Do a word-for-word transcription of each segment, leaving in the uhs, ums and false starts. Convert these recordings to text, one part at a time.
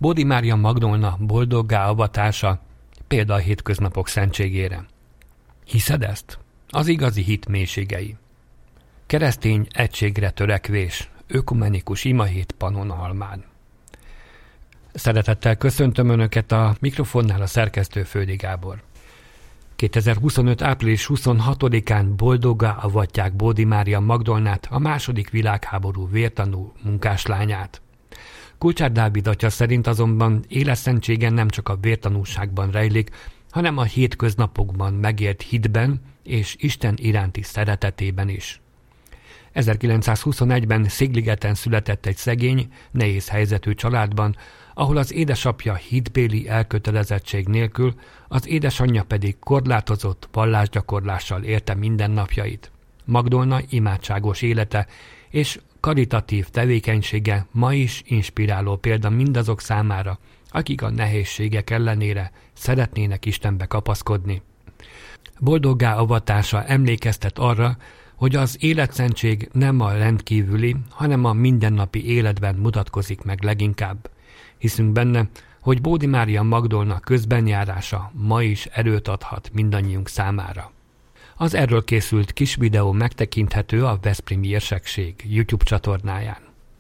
Bódi Mária Magdolna boldoggá avatása példa a hétköznapok szentségére. Hiszed ezt? Az igazi hit mélységei. Keresztény egységre törekvés, ökumenikus imahét Pannonhalmán. Szeretettel köszöntöm Önöket, a mikrofonnál a szerkesztő Földi Gábor. kétezer-huszonöt. április huszonhatodikán boldoggá avatják Bódi Mária Magdolnát, a második világháború vértanú munkáslányát. Kulcsár Dávid atya szerint azonban éleszentsége nem csak a vértanúságban rejlik, hanem a hétköznapokban megélt hitben és Isten iránti szeretetében is. ezerkilencszázhuszonegyben Szigligeten született egy szegény, nehéz helyzetű családban, ahol az édesapja hitbéli elkötelezettség nélkül, az édesanyja pedig korlátozott vallásgyakorlással élte mindennapjait. Magdolna imádságos élete és karitatív tevékenysége ma is inspiráló példa mindazok számára, akik a nehézségek ellenére szeretnének Istenbe kapaszkodni. Boldoggá avatása emlékeztet arra, hogy az életszentség nem a rendkívüli, hanem a mindennapi életben mutatkozik meg leginkább. Hiszünk benne, hogy Bódi Mária Magdolna közbenjárása ma is erőt adhat mindannyiunk számára. Az erről készült kis videó megtekinthető a Veszprémi Érsekség YouTube csatornáján.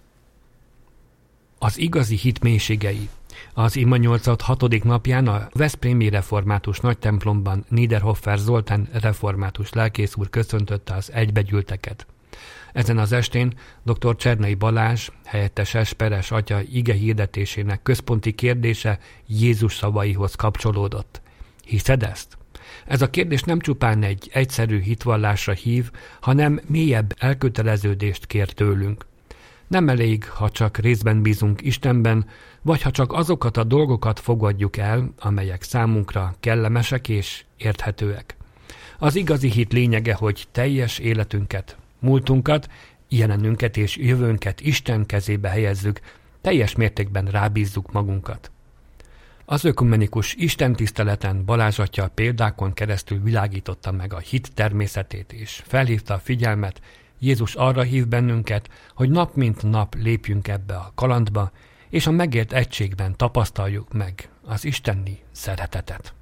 Az igazi hit mélységei. Az ima nyolcvanhat hatodik napján a Veszprémi Református Nagytemplomban Niederhofer Zoltán református lelkész úr köszöntötte az egybegyűlteket. Ezen az estén dr. Csernai Balázs, helyettes esperes atya ige hirdetésének központi kérdése Jézus szavaihoz kapcsolódott. Hiszed ezt? Ez a kérdés nem csupán egy egyszerű hitvallásra hív, hanem mélyebb elköteleződést kér tőlünk. Nem elég, ha csak részben bízunk Istenben, vagy ha csak azokat a dolgokat fogadjuk el, amelyek számunkra kellemesek és érthetőek. Az igazi hit lényege, hogy teljes életünket, múltunkat, jelenünket és jövőnket Isten kezébe helyezzük, teljes mértékben rábízzuk magunkat. Az ökumenikus istentiszteleten Balázs atya példákon keresztül világította meg a hit természetét és felhívta a figyelmet, Jézus arra hív bennünket, hogy nap mint nap lépjünk ebbe a kalandba, és a megélt egységben tapasztaljuk meg az isteni szeretetet.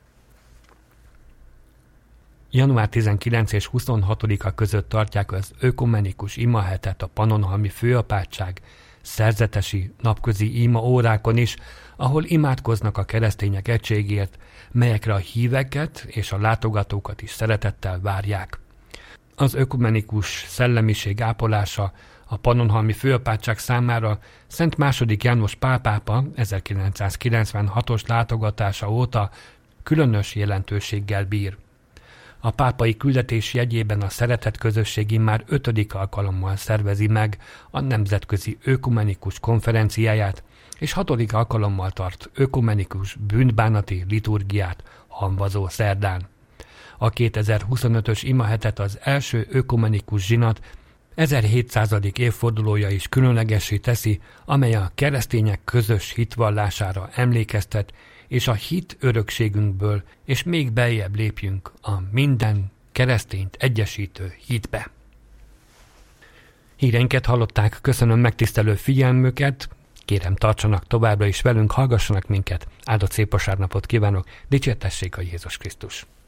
január tizenkilencedike és huszonhatodika között tartják az ökumenikus imahetet a Pannonhalmi Főapátság szerzetesi napközi ima órákon is, ahol imádkoznak a keresztények egységért, melyekre a híveket és a látogatókat is szeretettel várják. Az ökumenikus szellemiség ápolása a Pannonhalmi Főapátság számára Szent második János Pál pápa ezerkilencszázkilencvenhatos látogatása óta különös jelentőséggel bír. A pápai küldetés jegyében a Szeretet Közösség immár ötödik alkalommal szervezi meg a Nemzetközi Ökumenikus Konferenciáját, és hatodik alkalommal tart ökumenikus bűnbánati liturgiát hamvazó szerdán. A kétezer-huszonötös imahetet az első ökumenikus zsinat ezerhétszázadik évfordulója is különlegessé teszi, amely a keresztények közös hitvallására emlékeztet, és a hit örökségünkből és még beljebb lépjünk a minden keresztényt egyesítő hitbe. Híreinket hallották, köszönöm megtisztelő figyelmüket, kérem tartsanak továbbra is velünk, hallgassanak minket, áldott szép vasárnapot kívánok, dicsértessék a Jézus Krisztus!